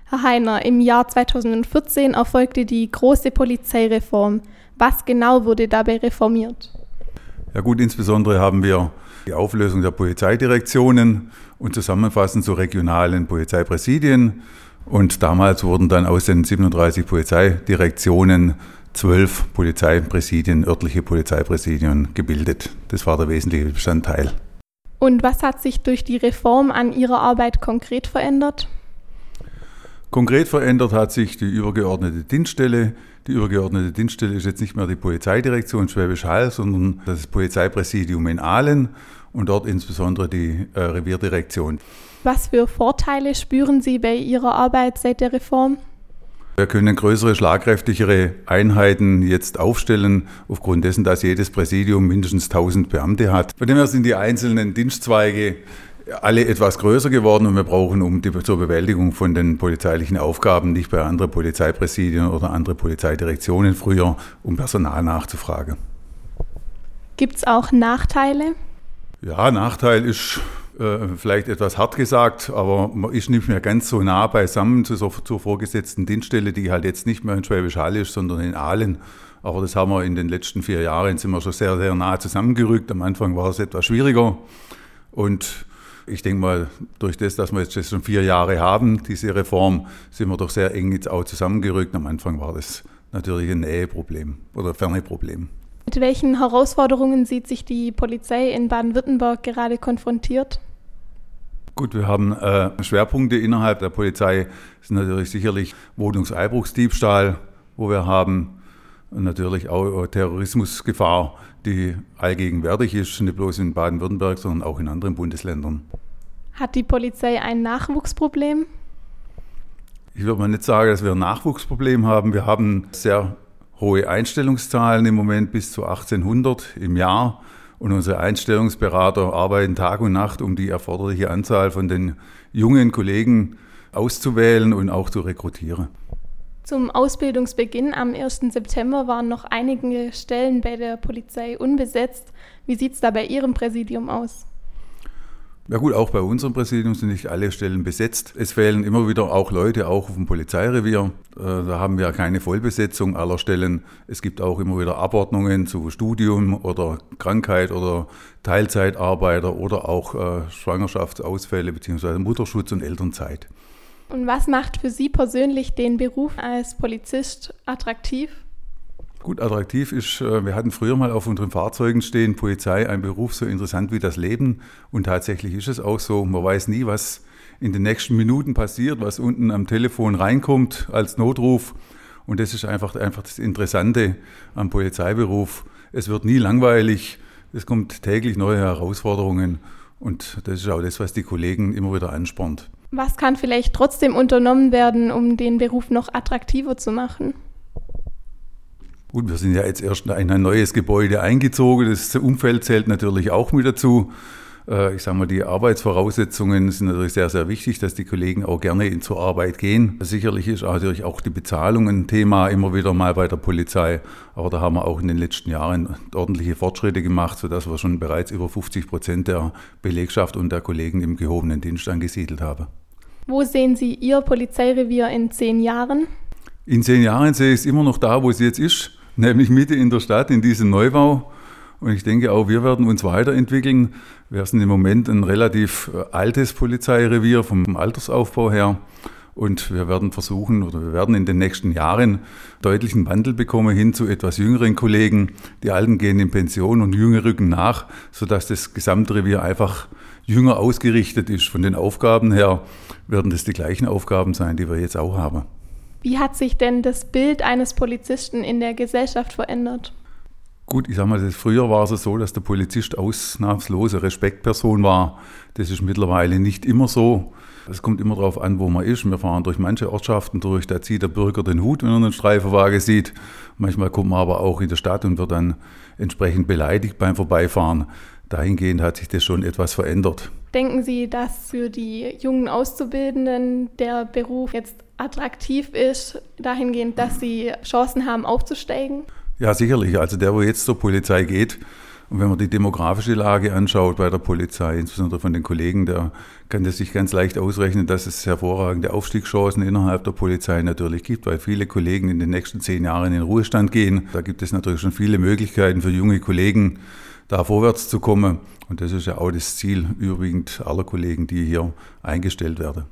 Herr Heiner, im Jahr 2014 erfolgte die große Polizeireform. Was genau wurde dabei reformiert? Ja gut, insbesondere haben wir die Auflösung der Polizeidirektionen und zusammenfassend zu regionalen Polizeipräsidien. Und damals wurden dann aus den 37 Polizeidirektionen 12 Polizeipräsidien, örtliche Polizeipräsidien gebildet. Das war der wesentliche Bestandteil. Und was hat sich durch die Reform an Ihrer Arbeit konkret verändert? Konkret verändert hat sich die übergeordnete Dienststelle. Die übergeordnete Dienststelle ist jetzt nicht mehr die Polizeidirektion Schwäbisch Hall, sondern das Polizeipräsidium in Aalen und dort insbesondere die Revierdirektion. Was für Vorteile spüren Sie bei Ihrer Arbeit seit der Reform? Wir können größere, schlagkräftigere Einheiten jetzt aufstellen, aufgrund dessen, dass jedes Präsidium mindestens 1000 Beamte hat. Von dem her sind die einzelnen Dienstzweige alle etwas größer geworden und wir brauchen zur Bewältigung von den polizeilichen Aufgaben nicht bei anderen Polizeipräsidien oder anderen Polizeidirektionen früher, um Personal nachzufragen. Gibt es auch Nachteile? Ja, Nachteil ist vielleicht etwas hart gesagt, aber man ist nicht mehr ganz so nah beisammen zur vorgesetzten Dienststelle, die halt jetzt nicht mehr in Schwäbisch Hall ist, sondern in Aalen. Aber das haben wir in den letzten 4 Jahren, sind wir schon sehr, sehr nah zusammengerückt. Am Anfang war es etwas schwieriger und ich denke mal, durch das, dass wir jetzt schon 4 Jahre haben, diese Reform, sind wir doch sehr eng jetzt auch zusammengerückt. Am Anfang war das natürlich ein Näheproblem oder Ferneproblem. Mit welchen Herausforderungen sieht sich die Polizei in Baden-Württemberg gerade konfrontiert? Gut, wir haben Schwerpunkte innerhalb der Polizei. Das ist natürlich sicherlich Wohnungseinbruchsdiebstahl, wo wir haben. Und natürlich auch Terrorismusgefahr, die allgegenwärtig ist, nicht bloß in Baden-Württemberg, sondern auch in anderen Bundesländern. Hat die Polizei ein Nachwuchsproblem? Ich würde mal nicht sagen, dass wir ein Nachwuchsproblem haben. Wir haben sehr hohe Einstellungszahlen im Moment, bis zu 1800 im Jahr. Und unsere Einstellungsberater arbeiten Tag und Nacht, um die erforderliche Anzahl von den jungen Kollegen auszuwählen und auch zu rekrutieren. Zum Ausbildungsbeginn am 1. September waren noch einige Stellen bei der Polizei unbesetzt. Wie sieht es da bei Ihrem Präsidium aus? Ja gut, auch bei unserem Präsidium sind nicht alle Stellen besetzt. Es fehlen immer wieder auch Leute, auch auf dem Polizeirevier. Da haben wir keine Vollbesetzung aller Stellen. Es gibt auch immer wieder Abordnungen zu Studium oder Krankheit oder Teilzeitarbeiter oder auch Schwangerschaftsausfälle bzw. Mutterschutz und Elternzeit. Und was macht für Sie persönlich den Beruf als Polizist attraktiv? Gut, attraktiv ist, wir hatten früher mal auf unseren Fahrzeugen stehen, Polizei, ein Beruf so interessant wie das Leben. Und tatsächlich ist es auch so, man weiß nie, was in den nächsten Minuten passiert, was unten am Telefon reinkommt als Notruf. Und das ist einfach das Interessante am Polizeiberuf. Es wird nie langweilig, es kommt täglich neue Herausforderungen. Und das ist auch das, was die Kollegen immer wieder anspornt. Was kann vielleicht trotzdem unternommen werden, um den Beruf noch attraktiver zu machen? Gut, wir sind ja jetzt erst in ein neues Gebäude eingezogen. Das Umfeld zählt natürlich auch mit dazu. Ich sage mal, die Arbeitsvoraussetzungen sind natürlich sehr, sehr wichtig, dass die Kollegen auch gerne zur Arbeit gehen. Sicherlich ist natürlich auch die Bezahlung ein Thema immer wieder mal bei der Polizei. Aber da haben wir auch in den letzten Jahren ordentliche Fortschritte gemacht, sodass wir schon bereits über 50% der Belegschaft und der Kollegen im gehobenen Dienst angesiedelt haben. Wo sehen Sie Ihr Polizeirevier in 10 Jahren? In 10 Jahren sehe ich es immer noch da, wo es jetzt ist, nämlich Mitte in der Stadt, in diesem Neubau. Und ich denke auch, wir werden uns weiterentwickeln. Wir sind im Moment ein relativ altes Polizeirevier vom Altersaufbau her. Und wir werden versuchen, oder wir werden in den nächsten Jahren deutlichen Wandel bekommen hin zu etwas jüngeren Kollegen. Die Alten gehen in Pension und Jüngere rücken nach, sodass das Gesamtrevier einfach jünger ausgerichtet ist. Von den Aufgaben her werden das die gleichen Aufgaben sein, die wir jetzt auch haben. Wie hat sich denn das Bild eines Polizisten in der Gesellschaft verändert? Gut, ich sage mal, früher war es so, dass der Polizist ausnahmslos eine Respektperson war. Das ist mittlerweile nicht immer so. Es kommt immer darauf an, wo man ist. Wir fahren durch manche Ortschaften durch, da zieht der Bürger den Hut, wenn er einen Streifenwagen sieht. Manchmal kommt man aber auch in der Stadt und wird dann entsprechend beleidigt beim Vorbeifahren. Dahingehend hat sich das schon etwas verändert. Denken Sie, dass für die jungen Auszubildenden der Beruf jetzt attraktiv ist, dahingehend, dass sie Chancen haben, aufzusteigen? Ja, sicherlich. Also der, wo jetzt zur Polizei geht, Und wenn man die demografische Lage anschaut bei der Polizei, insbesondere von den Kollegen, da kann das sich ganz leicht ausrechnen, dass es hervorragende Aufstiegschancen innerhalb der Polizei natürlich gibt, weil viele Kollegen in den nächsten 10 Jahren in den Ruhestand gehen. Da gibt es natürlich schon viele Möglichkeiten für junge Kollegen, da vorwärts zu kommen. Und das ist ja auch das Ziel überwiegend aller Kollegen, die hier eingestellt werden.